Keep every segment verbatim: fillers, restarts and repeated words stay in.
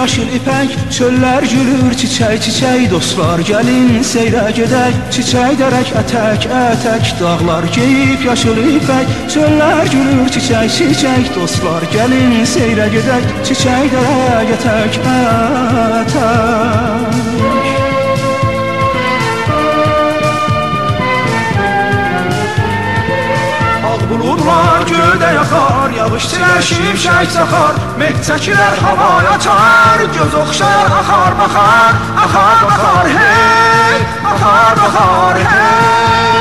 yaşıl ipək, çöllər gülür çiçək çiçək. Dostlar gəlin seyrə gedək, çiçək dərək ətək ətək. Dağlar geyib yaşıl ipək, çöllər gülür çiçək çiçək. Dostlar gəlin seyrə gedək, çiçək dərək ətək ətək. Buludlar göydə yaxar, yağış çiləşib şək çaxar. Meh çəkilər havaya çar, göz oxşar axar baxar. Axar baxar hey, axar baxar hey.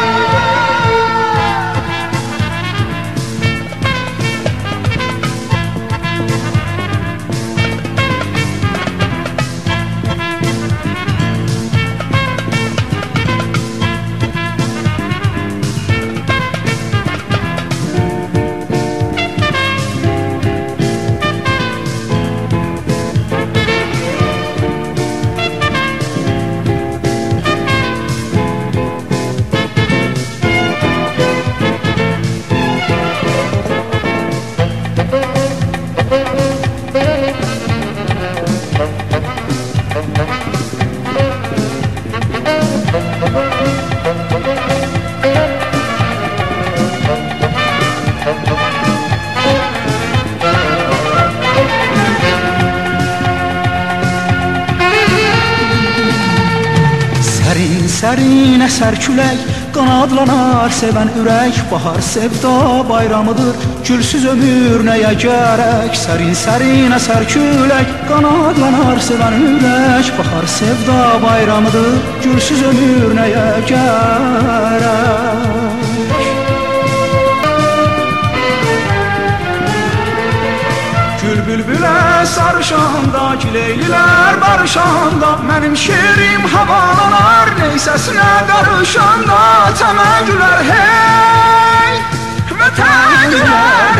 Sərin əsər külək, qanadlanar sevən ürək. Bahar sevda bayramıdır, gülsüz ömür nəyə gərək. Sərin sərin əsər külək, qanadlanar sevən ürək. Bahar sevda bayramıdır, gülsüz ömür nəyə gərək. Gül bülbülə sarışanda, gileylilər barışanda. Mənim şirim havalanar, neysəsinə qarışanda. Təmən gülər hey, vətən gülər